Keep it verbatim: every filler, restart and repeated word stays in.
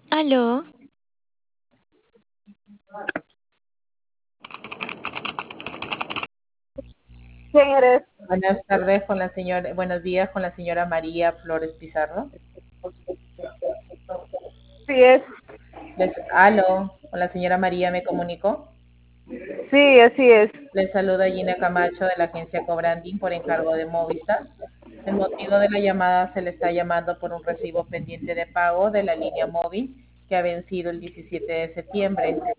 Aló, ¿Quién eres? Buenas tardes con la señora, buenos días con la señora María Flores Pizarro. Sí, es. Les, aló, con la señora María me comunico. Sí, así es. Les saluda Gina Camacho de la agencia Cobranding por encargo de Movistar. El motivo de la llamada se le está llamando por un recibo pendiente de pago de la línea móvil que ha vencido el diecisiete de septiembre.